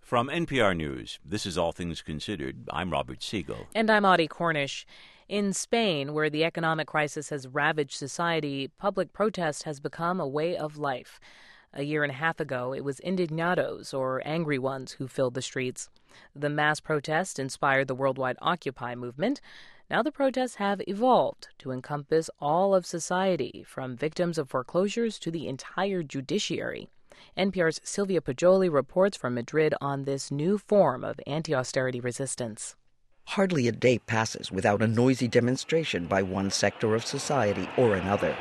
From NPR News, this is All Things Considered. I'm Robert Siegel. And I'm Audie Cornish. In Spain, where the economic crisis has ravaged society, public protest has become a way of life. A year and a half ago, it was indignados, or angry ones, who filled the streets. The mass protest inspired the worldwide Occupy movement. Now the protests have evolved to encompass all of society, from victims of foreclosures to the entire judiciary. NPR's Sylvia Poggioli reports from Madrid on this new form of anti-austerity resistance. Hardly a day passes without a noisy demonstration by one sector of society or another.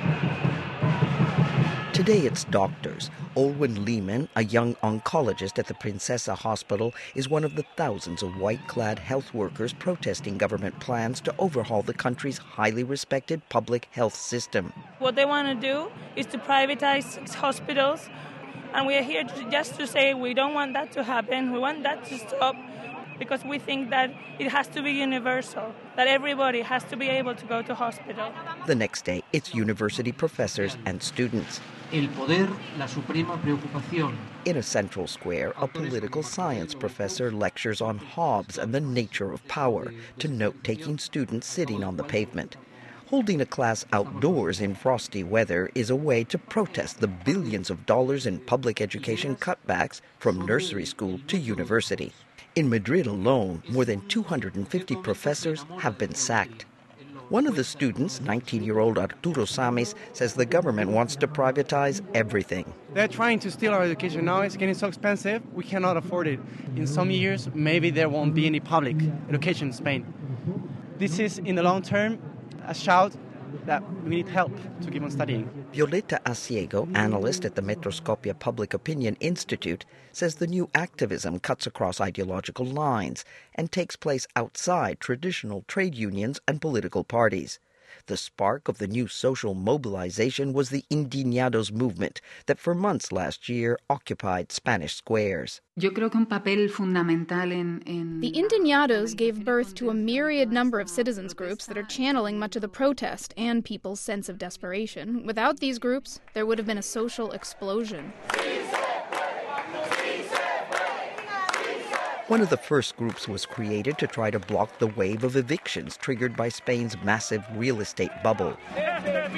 Today it's doctors. Olwen Lehman, a young oncologist at the Princesa Hospital, is one of the thousands of white-clad health workers protesting government plans to overhaul the country's highly respected public health system. What they want to do is to privatize hospitals, and we are here just to say we don't want that to happen. We want that to stop, because we think that it has to be universal, that everybody has to be able to go to hospital. The next day, it's university professors and students. El poder, la suprema preocupación. In a central square, a political science professor lectures on Hobbes and the nature of power to note-taking students sitting on the pavement. Holding a class outdoors in frosty weather is a way to protest the billions of dollars in public education cutbacks from nursery school to university. In Madrid alone, more than 250 professors have been sacked. One of the students, 19-year-old Arturo Samis, says the government wants to privatize everything. They're trying to steal our education now. It's getting so expensive, we cannot afford it. In some years, maybe there won't be any public education in Spain. This is, in the long term, a shout that we need help to keep on studying. Violeta Asiego, analyst at the Metroscopia Public Opinion Institute, says the new activism cuts across ideological lines and takes place outside traditional trade unions and political parties. The spark of the new social mobilization was the Indignados movement that for months last year occupied Spanish squares. The Indignados gave birth to a myriad number of citizens groups that are channeling much of the protest and people's sense of desperation. Without these groups, there would have been a social explosion. One of the first groups was created to try to block the wave of evictions triggered by Spain's massive real estate bubble. A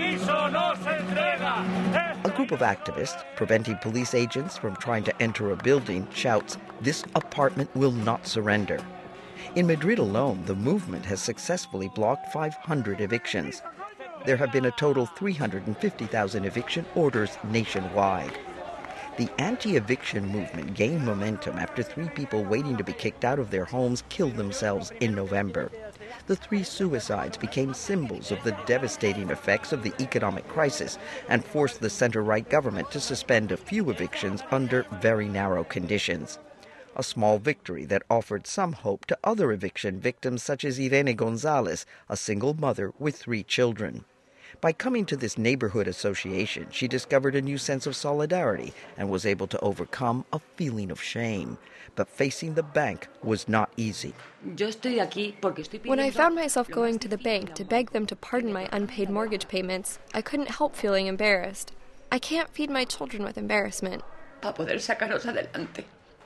group of activists preventing police agents from trying to enter a building shouts, "This apartment will not surrender." In Madrid alone, the movement has successfully blocked 500 evictions. There have been a total 350,000 eviction orders nationwide. The anti-eviction movement gained momentum after 3 people waiting to be kicked out of their homes killed themselves in November. The 3 suicides became symbols of the devastating effects of the economic crisis and forced the center-right government to suspend a few evictions under very narrow conditions. A small victory that offered some hope to other eviction victims such as Irene Gonzalez, a single mother with 3 children. By coming to this neighborhood association, she discovered a new sense of solidarity and was able to overcome a feeling of shame. But facing the bank was not easy. When I found myself going to the bank to beg them to pardon my unpaid mortgage payments, I couldn't help feeling embarrassed. I can't feed my children with embarrassment. And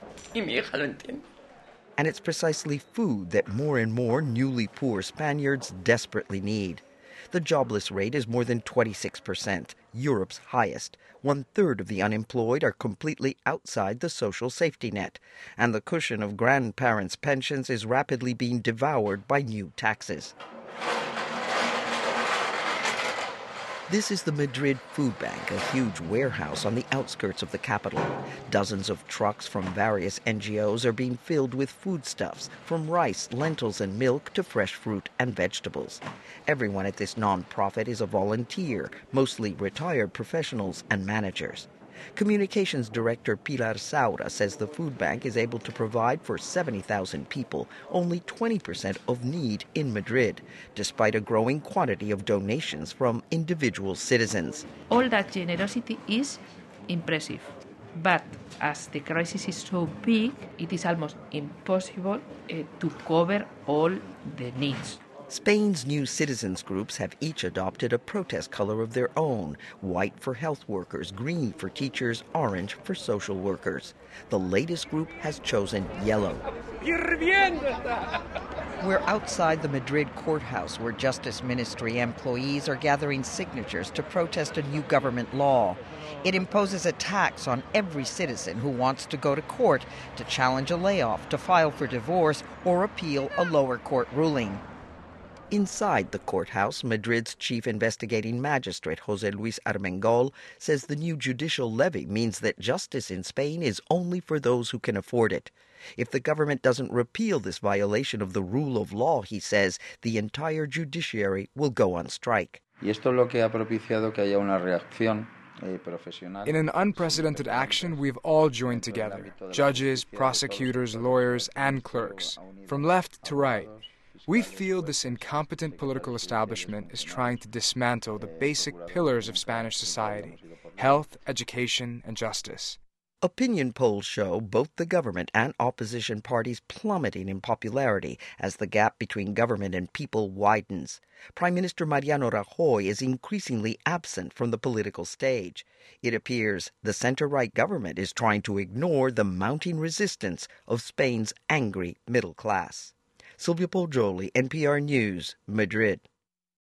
it's precisely food that more and more newly poor Spaniards desperately need. The jobless rate is more than 26%, Europe's highest. 1/3 of the unemployed are completely outside the social safety net, and the cushion of grandparents' pensions is rapidly being devoured by new taxes. This is the Madrid Food Bank, a huge warehouse on the outskirts of the capital. Dozens of trucks from various NGOs are being filled with foodstuffs, from rice, lentils, and milk to fresh fruit and vegetables. Everyone at this non-profit is a volunteer, mostly retired professionals and managers. Communications Director Pilar Saura says the food bank is able to provide for 70,000 people, only 20% of need in Madrid, despite a growing quantity of donations from individual citizens. All that generosity is impressive, but as the crisis is so big, it is almost impossible to cover all the needs. Spain's new citizens groups have each adopted a protest color of their own: white for health workers, green for teachers, orange for social workers. The latest group has chosen yellow. We're outside the Madrid courthouse where Justice Ministry employees are gathering signatures to protest a new government law. It imposes a tax on every citizen who wants to go to court to challenge a layoff, to file for divorce, or appeal a lower court ruling. Inside the courthouse, Madrid's chief investigating magistrate, José Luis Armengol, says the new judicial levy means that justice in Spain is only for those who can afford it. If the government doesn't repeal this violation of the rule of law, he says, the entire judiciary will go on strike. Y esto es lo que ha propiciado que haya una reacción. In an unprecedented action, we've all joined together, judges, prosecutors, lawyers, and clerks, from left to right. We feel this incompetent political establishment is trying to dismantle the basic pillars of Spanish society: health, education, and justice. Opinion polls show both the government and opposition parties plummeting in popularity as the gap between government and people widens. Prime Minister Mariano Rajoy is increasingly absent from the political stage. It appears the center-right government is trying to ignore the mounting resistance of Spain's angry middle class. Silvia Poljoli, NPR News, Madrid.